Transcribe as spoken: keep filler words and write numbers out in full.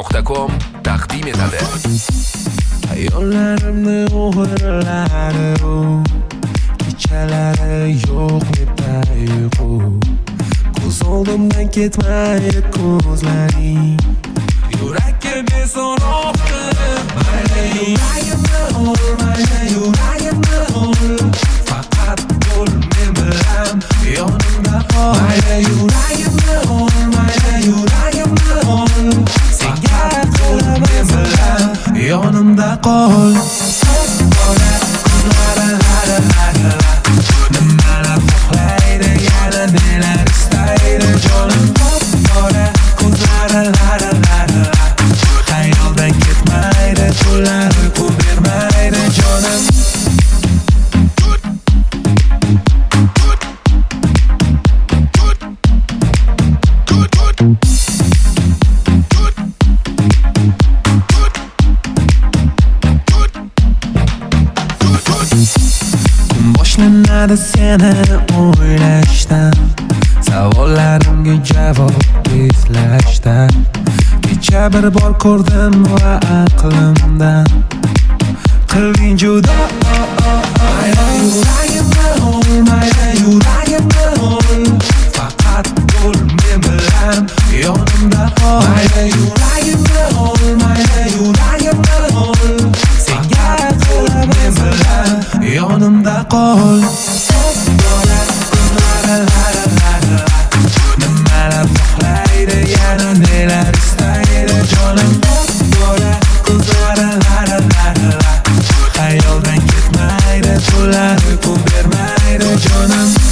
nuqta com taqdim etadi. Yo'llarimni o'g'irlari u, kechalari yo'q debda uyqu. Ko'z oldimdan ketmaydi ko'zlaring, yurakka beso'roq qilib mayli yuragimni ol, mayli yuragimni ol. Faqat bo'l men bilan yonimda qol, mayli yuragimni ol, mayli yuragimni ol. Senga qilib men bilan yonimda qol. Bola ko'zlari lara lara, nimalar xohlaydi yana nelar istaydi jonim. Bola ko'zlari lara lara, xayoldan ketmaydi tunlar uyqu bermaydi jonim. Boshlanadi seni o'ylashdan, savollarimga javob izlashdan. Kecha bir bor ko'rdim va aqlimdan qilding judo. Mayli yuragimni ol, mayli yuragimni ol. Faqat bo'l men bilan yonimda qol, mayli yuragimni ol, mayli yuragimni ol. Senga qilib men bilan yonimda qol. Bola ko'zlari lara lara, nimalar xohlaydi yana nelar istaydi jonim. Bola ko'zlari lara lara, xayoldan ketmaydi tunlar uyqu bermaydi jonim.